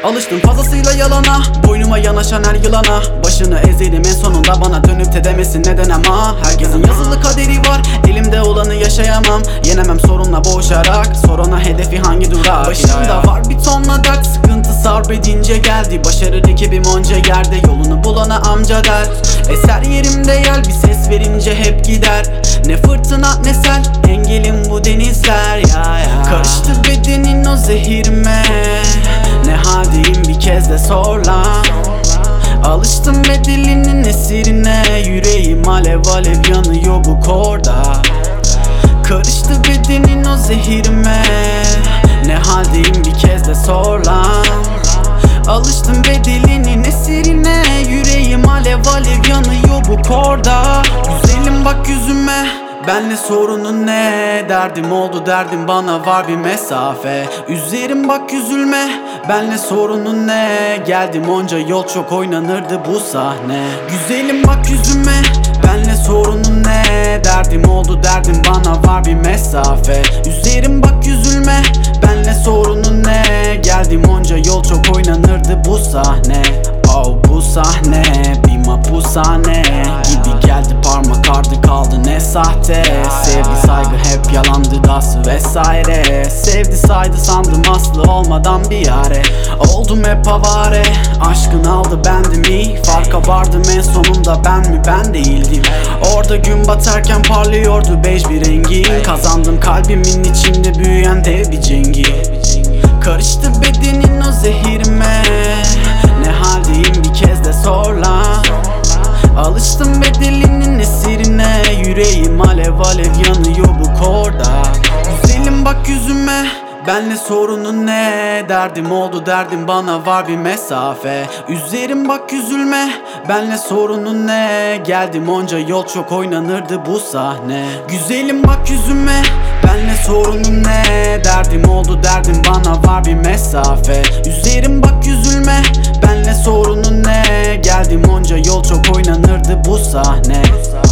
Alıştım fazlasıyla yalana, boynuma yanaşan her yılana. Başını ezelim en sonunda bana dönüp de demesin neden ama. Herkesin yazılı kaderi var, elimde olanı yaşayamam. Yenemem sorunla boğuşarak, soruna hedefi hangi durak. Başımda var bir tonla dert, sıkıntı sarp edince geldi. Başarı ekibim onca yerde, yolunu bulana amca der. Eser yerimde yel, bir ses verince hep gider. Ne fırtına ne sel, engelim bu denizler ya. Karıştı bedenin o zehirime, ne haldeyim bir kez de sor lan. Alıştım bedelinin esirine, yüreğim alev alev yanıyor bu korda. Karıştı bedenin o zehirime, ne haldeyim bir kez de sor lan. Alıştım bedelinin esirine, yüreğim alev alev yanıyor bu korda. Güzelim bak yüzüme, benle sorunun ne? Derdim oldu derdim, bana var bir mesafe. Üzerim bak üzülme, benle sorunun ne? Geldim onca yol, çok oynanırdı bu sahne. Güzelim bak yüzüme, benle sorunun ne? Derdim oldu derdim, bana var bir mesafe. Üzerim bak üzülme, benle sorunun ne? Geldim onca yol, çok oynanırdı bu sahne. Oh bu sahne, bir mapushane gibi geldi, parmak ardı kaldı ne sahte. Sevgi saygı hep yalandı dası vesaire. Sevdi saydı sandım aslı olmadan bir yare. Oldum hep avare, aşkın aldı bendimi. Farka vardım en sonunda, ben mi ben değildim. Orada gün batarken parlıyordu bej bir rengin. Kazandım kalbimin içinde büyüyen dev bir cengi. Karıştı bedenin o zehirime, ne haldeyim bir kez de sor lan. Alıştım bedelinin esirine, yüreğim alev alev yanıyor bu korda. Güzelim bak yüzüme, benle sorunun ne? Derdim oldu derdim, bana var bir mesafe. Üzerim bak üzülme, benle sorunun ne? Geldim onca yol, çok oynanırdı bu sahne. Güzelim bak yüzüme, benle sorunun ne? Derdim oldu derdim, bana var bir mesafe. Üzerim bak üzülme, benle sorunun ne? Geldim onca yol, çok oynanırdı bu sahne.